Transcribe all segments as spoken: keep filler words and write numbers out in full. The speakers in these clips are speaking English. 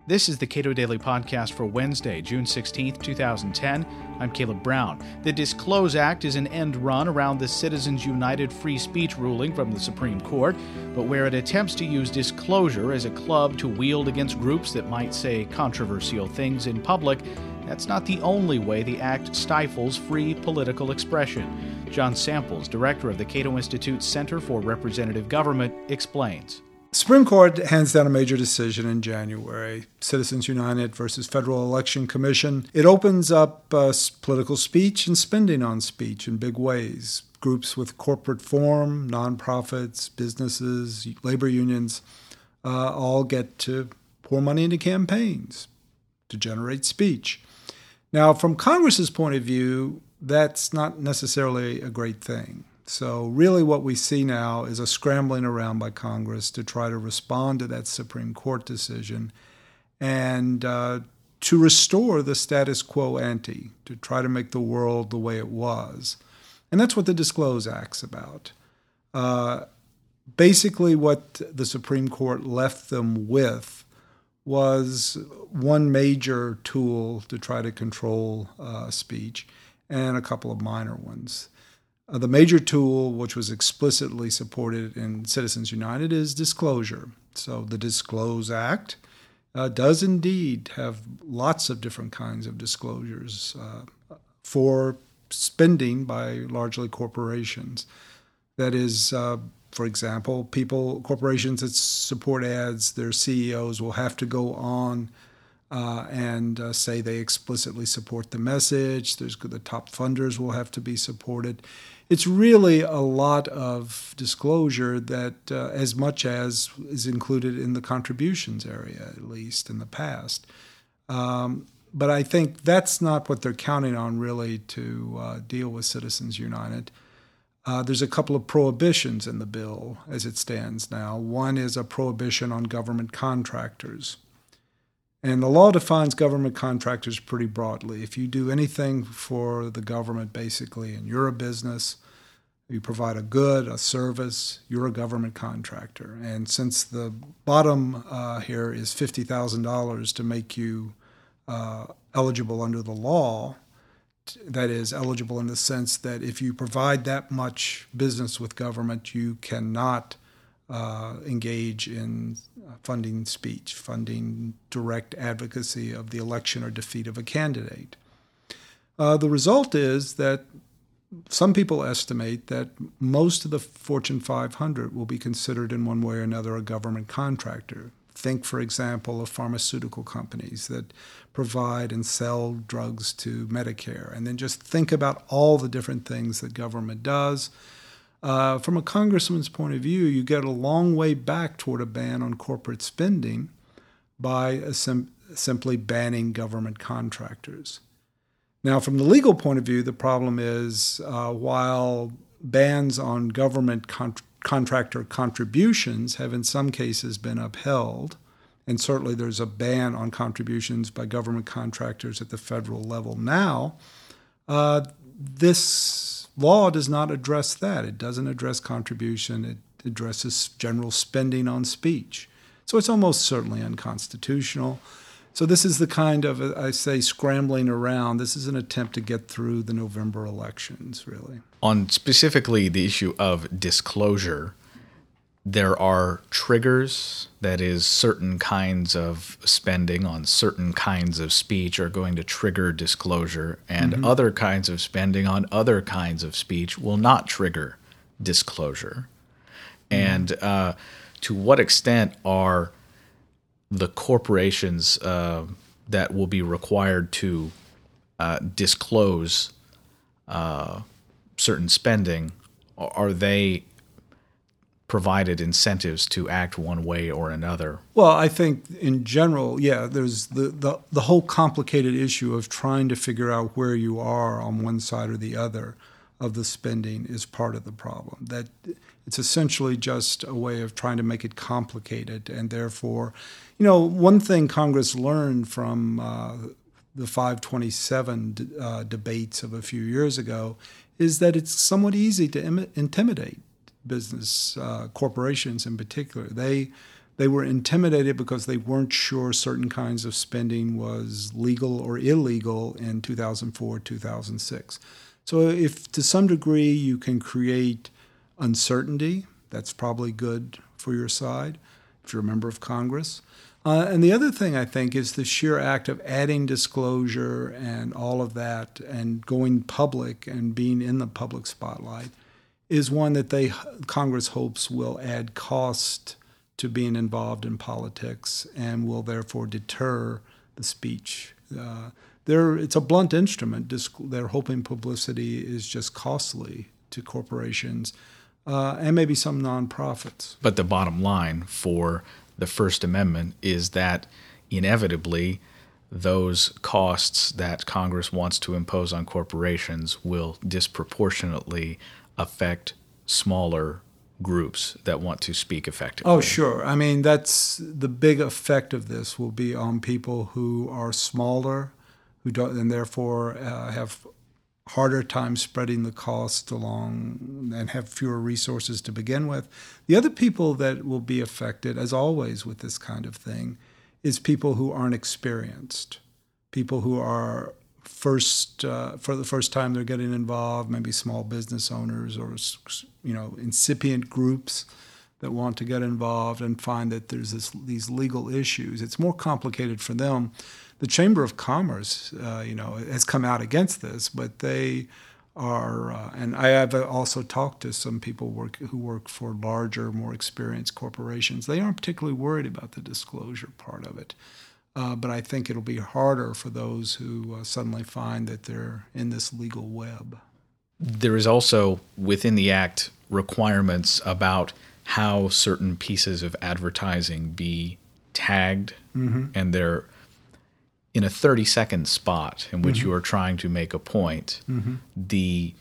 This is the Cato Daily Podcast for Wednesday, June sixteenth, twenty ten. I'm Caleb Brown. The Disclose Act is an end run around the Citizens United free speech ruling from the Supreme Court, but where it attempts to use disclosure as a club to wield against groups that might say controversial things in public, that's not the only way the act stifles free political expression. John Samples, director of the Cato Institute's Center for Representative Government, explains. The Supreme Court hands down a major decision in January, Citizens United versus Federal Election Commission. It opens up uh, political speech and spending on speech in big ways. Groups with corporate form, nonprofits, businesses, labor unions, uh, all get to pour money into campaigns to generate speech. Now, from Congress's point of view, that's not necessarily a great thing. So really what we see now is a scrambling around by Congress to try to respond to that Supreme Court decision and uh, to restore the status quo ante, to try to make the world the way it was. And that's what the Disclose Act's about. Uh, basically what the Supreme Court left them with was one major tool to try to control uh, speech and a couple of minor ones. Uh, the major tool, which was explicitly supported in Citizens United, is disclosure. So the Disclose Act uh, does indeed have lots of different kinds of disclosures uh, for spending by largely corporations. That is, uh, for example, people, corporations that support ads, their C E Os will have to go on Uh, and uh, say they explicitly support the message. There's the top funders will have to be supported. It's really a lot of disclosure that uh, as much as is included in the contributions area, at least in the past. Um, but I think that's not what they're counting on really to uh, deal with Citizens United. Uh, there's a couple of prohibitions in the bill as it stands now. One is a prohibition on government contractors. And the law defines government contractors pretty broadly. If you do anything for the government, basically, and you're a business, you provide a good, a service, you're a government contractor. And since the bottom uh, here is fifty thousand dollars to make you uh, eligible under the law, that is, eligible in the sense that if you provide that much business with government, you cannot Uh, engage in funding speech, funding direct advocacy of the election or defeat of a candidate. Uh, the result is that some people estimate that most of the Fortune five hundred will be considered in one way or another a government contractor. Think, for example, of pharmaceutical companies that provide and sell drugs to Medicare. And then just think about all the different things that government does. Uh, from a congressman's point of view, you get a long way back toward a ban on corporate spending by a sim- simply banning government contractors. Now, from the legal point of view, the problem is uh, while bans on government con- contractor contributions have in some cases been upheld, and certainly there's a ban on contributions by government contractors at the federal level now, uh, this law does not address that. It doesn't address contribution. It addresses general spending on speech. So it's almost certainly unconstitutional. So this is the kind of, I say, scrambling around. This is an attempt to get through the November elections, really. On specifically the issue of disclosure, there are triggers, that is, certain kinds of spending on certain kinds of speech are going to trigger disclosure, and mm-hmm. other kinds of spending on other kinds of speech will not trigger disclosure. Mm-hmm. And uh, to what extent are the corporations uh, that will be required to uh, disclose uh, certain spending, are they provided incentives to act one way or another? Well, I think in general, yeah, there's the, the, the whole complicated issue of trying to figure out where you are on one side or the other of the spending is part of the problem. That it's essentially just a way of trying to make it complicated. And therefore, you know, one thing Congress learned from uh, the five twenty-seven uh, debates of a few years ago is that it's somewhat easy to im- intimidate business uh, corporations in particular. They They were intimidated because they weren't sure certain kinds of spending was legal or illegal in two thousand four, two thousand six. So if to some degree you can create uncertainty, that's probably good for your side if you're a member of Congress. Uh, and the other thing, I think, is the sheer act of adding disclosure and all of that and going public and being in the public spotlight is one that they Congress hopes will add cost to being involved in politics and will therefore deter the speech. Uh, they're, it's a blunt instrument. They're hoping publicity is just costly to corporations uh, and maybe some nonprofits. But the bottom line for the First Amendment is that inevitably those costs that Congress wants to impose on corporations will disproportionately affect smaller groups that want to speak effectively. Oh, sure. I mean, that's the big effect of this will be on people who are smaller, who don't, and therefore uh, have harder time spreading the cost along and have fewer resources to begin with. The other people that will be affected, as always with this kind of thing, is people who aren't experienced, people who are first uh, for the first time they're getting involved, maybe small business owners or you know incipient groups that want to get involved and find that there's this, these legal issues. It's more complicated for them. The Chamber of Commerce, uh, you know, has come out against this, but they are, uh, and I have also talked to some people work, who work for larger, more experienced corporations. They aren't particularly worried about the disclosure part of it. Uh, but I think it'll be harder for those who uh, suddenly find that they're in this legal web. There is also within the Act requirements about how certain pieces of advertising be tagged, mm-hmm. and they're in a thirty-second spot in which mm-hmm. you are trying to make a point. Mm-hmm. The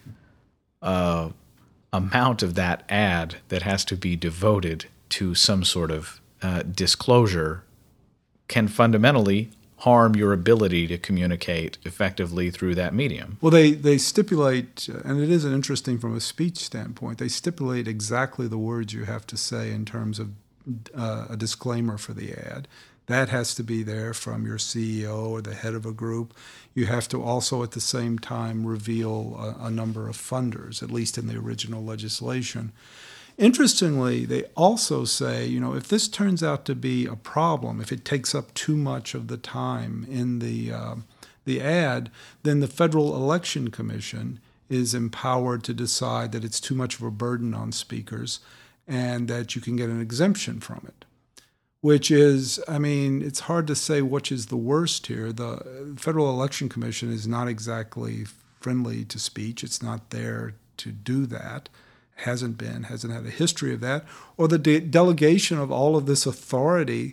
uh, amount of that ad that has to be devoted to some sort of uh, disclosure can fundamentally harm your ability to communicate effectively through that medium. Well, they, they stipulate, and it is interesting from a speech standpoint, they stipulate exactly the words you have to say in terms of uh, a disclaimer for the ad. That has to be there from your C E O or the head of a group. You have to also at the same time reveal a, a number of funders, at least in the original legislation. Interestingly, they also say, you know, if this turns out to be a problem, if it takes up too much of the time in the uh, the ad, then the Federal Election Commission is empowered to decide that it's too much of a burden on speakers and that you can get an exemption from it. Which is, I mean, it's hard to say which is the worst here. The Federal Election Commission is not exactly friendly to speech. It's not there to do that. Hasn't been, hasn't had a history of that, or the de- delegation of all of this authority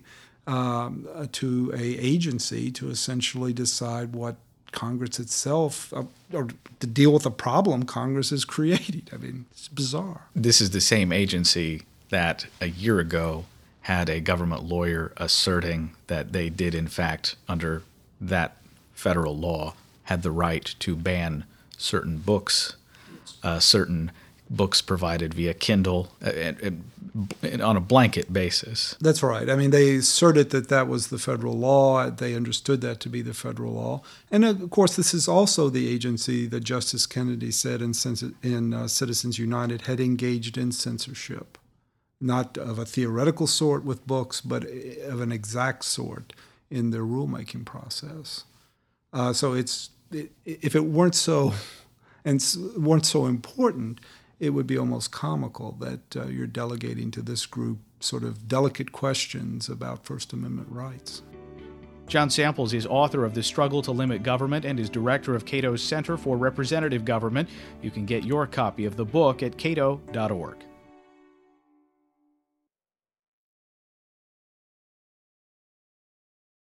um, uh, to a agency to essentially decide what Congress itself, uh, or to deal with a problem Congress has created. I mean, it's bizarre. This is the same agency that a year ago had a government lawyer asserting that they did, in fact, under that federal law, had the right to ban certain books, uh, certain books provided via Kindle uh, and, and on a blanket basis. That's right. I mean, they asserted that that was the federal law. They understood that to be the federal law. And, of course, this is also the agency that Justice Kennedy said in, in uh, Citizens United had engaged in censorship, not of a theoretical sort with books, but of an exact sort in their rulemaking process. Uh, so it's it, if it weren't so and weren't so important, it would be almost comical that uh, you're delegating to this group sort of delicate questions about First Amendment rights. John Samples is author of The Struggle to Limit Government and is director of Cato's Center for Representative Government. You can get your copy of the book at cato dot org.